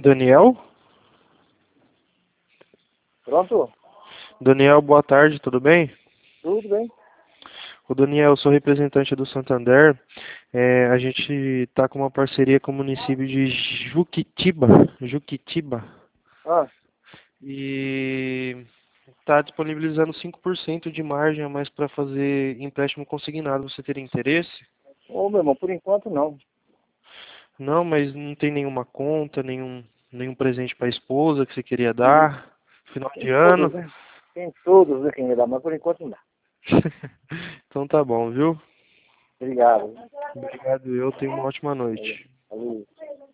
Daniel? Pronto? Daniel, boa tarde, tudo bem? Tudo bem? O Daniel, eu sou representante do Santander. A gente está com uma parceria com o município de Juquitiba, Ah, e está disponibilizando 5% de margem a mais para fazer empréstimo consignado. Você teria interesse? ô meu irmão, por enquanto não. Não, mas não tem nenhuma conta, nenhum presente para a esposa que você queria Hum, dar? Final Tem de todos, ano? né? Tem todos, né, quem me dá, mas por enquanto não dá. Então tá bom, viu? Obrigado. Obrigado, eu tenho uma ótima noite. Valeu.